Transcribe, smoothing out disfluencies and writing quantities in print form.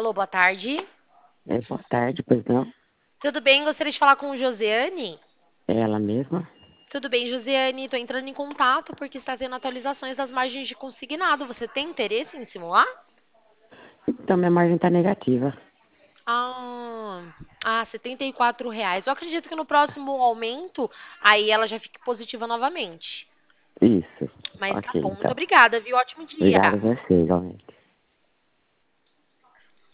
Alô, boa tarde. Boa tarde, pois não? Tudo bem? Gostaria de falar com Josiane. É ela mesma? Tudo bem, Josiane? Estou entrando em contato porque está tendo atualizações das margens de consignado. Você tem interesse em simular? Então, minha margem tá negativa. R$ 74. Eu acredito que no próximo aumento, aí ela já fique positiva novamente. Isso. Mas tá Ok, bom. Muito então. obrigada, viu? Ótimo dia. Obrigado a você, igualmente.